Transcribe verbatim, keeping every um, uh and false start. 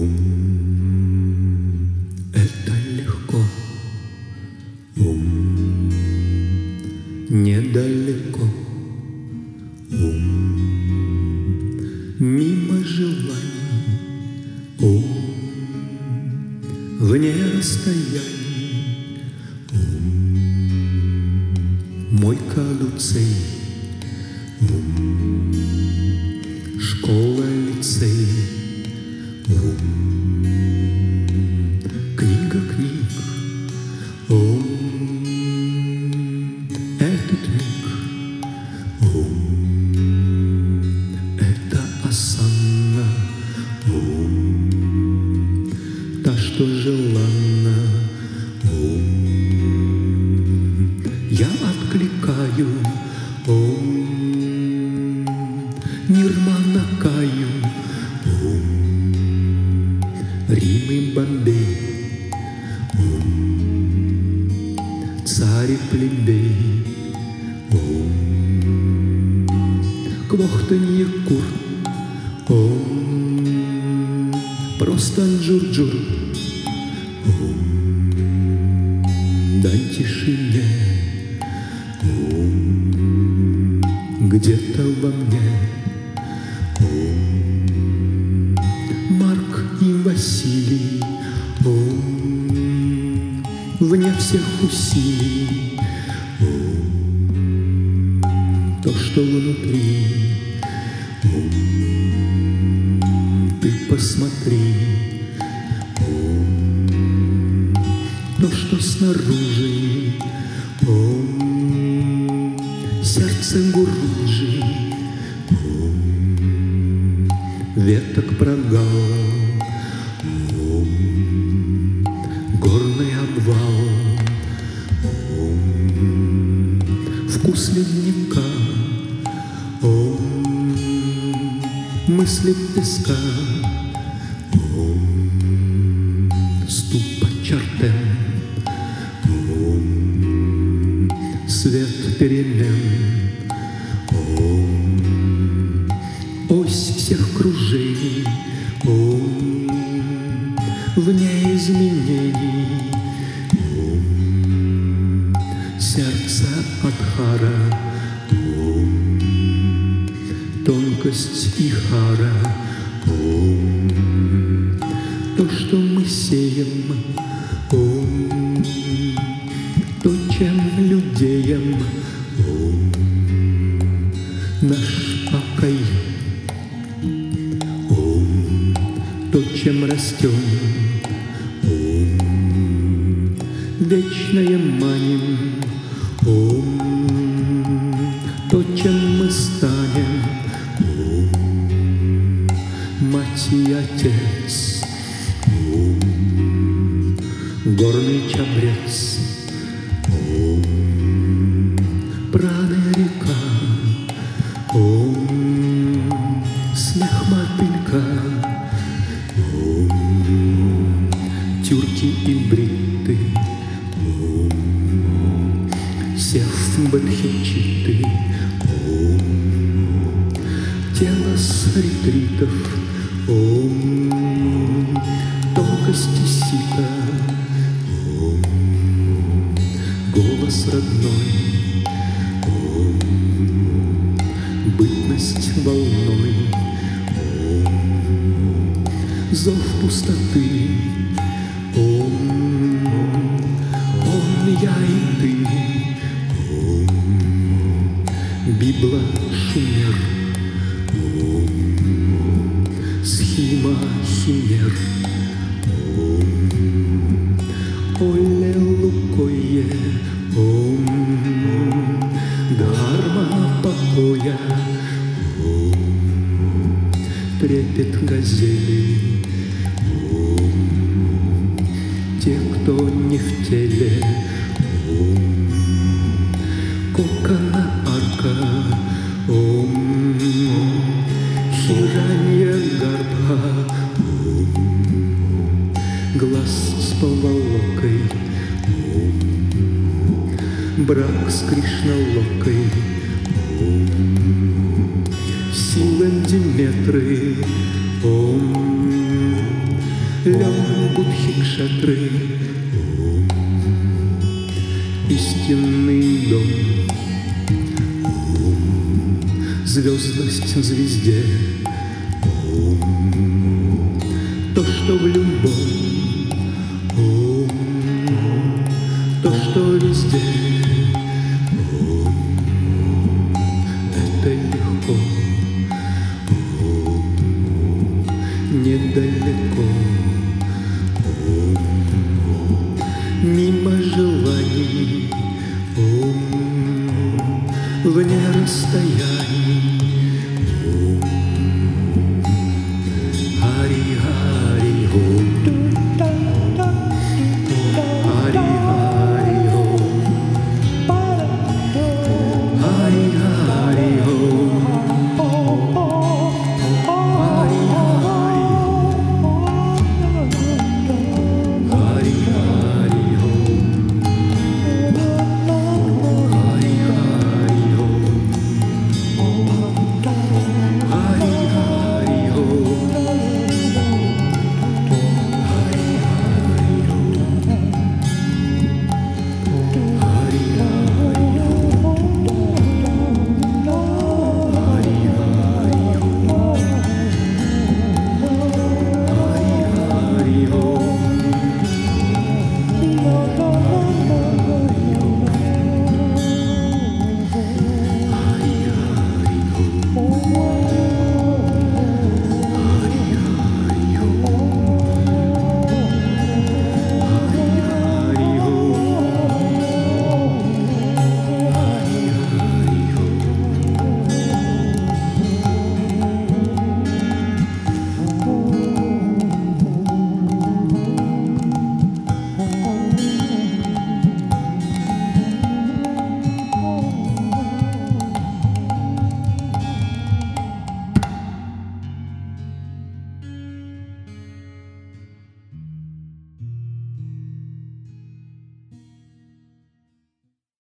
Ум — это легко, ум недалеко, ум мимо желаний, ум вне расстояний, ум мой кадуцей, ум школа, лицей, ум книга книг, ум этот миг, ум это осанна, ум та, что желанна, ум я откликаю, ум нирвана каю, ум Рим и Бомбей, ум царь и плебей, ум квохтанье кур, ум просто джур-джур, ум дай тишине, ум где-то во мне, ум Марк и Василий, ум вне всех усилий, ум то, что внутри, ум ты посмотри, ум то, что снаружи, ум сердце Гуруджи, ум веток прогал, ум горный обвал, ум вкус ледника, ум мысли песка, ум ступа чертем, ум свет перемен, ум ось всех кружений, ум вне изменений, ум сердце Адхара, ум тонкость и хара, ум то, что мы сеем, ум то, чем людеем, ум наш покой, ум то, чем растем, ум вечное маним, ум то, чем мы станем, ум мать и отец, ум горный чабрец, ум прана река, ум смех мотылька, ум тюрки и бритты, ум сев бадхичиты, ум тело с ретритов, ум тонкости сита, ум голос родной, ум бытность волной, ум зов пустоты, ум он я и ты, ум Библа Шумер, ум схима химер, ум оле лукое, ум дхарма покоя, ум трепет газели, ум те, кто не в теле, ум кокона арка, ум хиранья гарбха, ум глаз с поволокой, ум брак с Кришналокой, ум сила Диметры, ум Бодхикшатры, истинный дом, звездность в звезде, то, что в любом, то, что везде, это легко, недалеко.